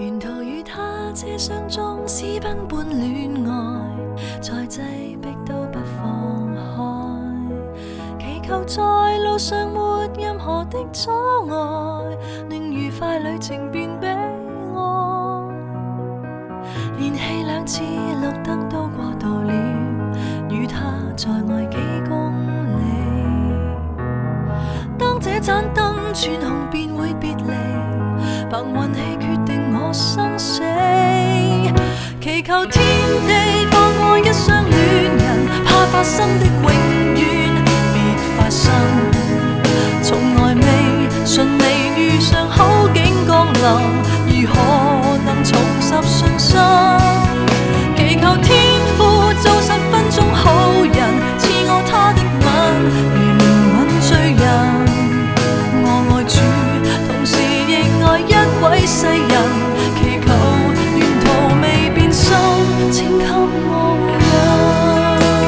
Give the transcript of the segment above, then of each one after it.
沿途與他車廂中私奔般戀愛，再擠迫都不放開，祈求在路上沒任何的阻礙，令愉快旅程變悲哀。連續2次綠燈都過渡了，與他在外幾公里。當這盞燈轉紅便會別離，憑運氣決定我生死，祈求天地放過一雙戀人，怕發生的永遠別發生。從來未順利遇上好景降臨，如何能重拾信心？祈求天父做10分鐘好人，賜我他的吻，如憐憫罪人。我愛主，同時亦愛一位世人，祈求沿途未變心，請給我護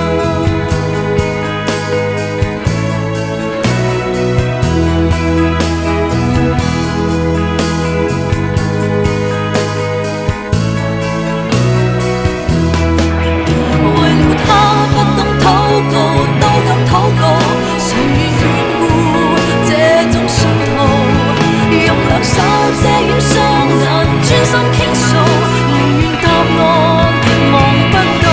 為了他不懂禱告，都敢禱告，誰願眷顧這種信徒？用兩手遮掩雙眼，專心傾訴，寧願答案望不到。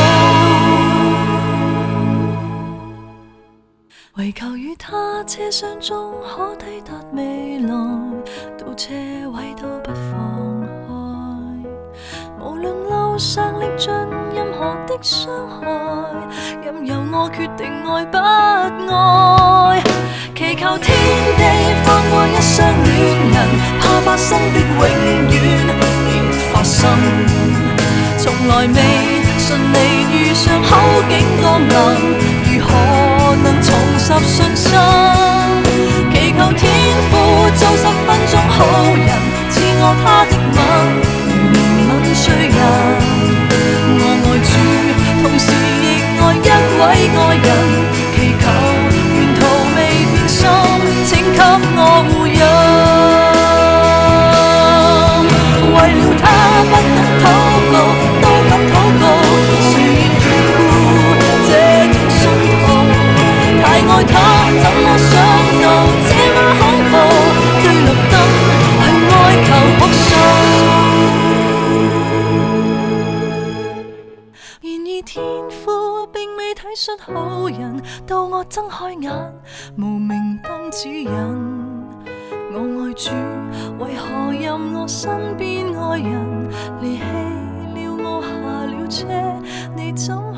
唯求與他車廂中可抵達未來，到車位都不放開。無論路上歷盡任何的傷害，任由我決定愛不愛。祈求天地放過一雙戀人，怕發生的永遠別發生。從來未順利遇上好景降臨，如何能重拾信心？祈求天父做10分鐘好人，賜我他的吻，如憐憫罪人。我愛主，同時亦愛一位愛人，祈求沿途未變心，請給我護蔭。為了他不懂禱告，都敢禱告，誰願眷顧這種信徒？太愛他，怎麼想到這麼恐怖？對綠燈去哀求哭訴。然而天父並未體恤好人，到我睜開眼，無明燈指引。我愛主，為何任我身邊愛人離棄了我下了車？你怎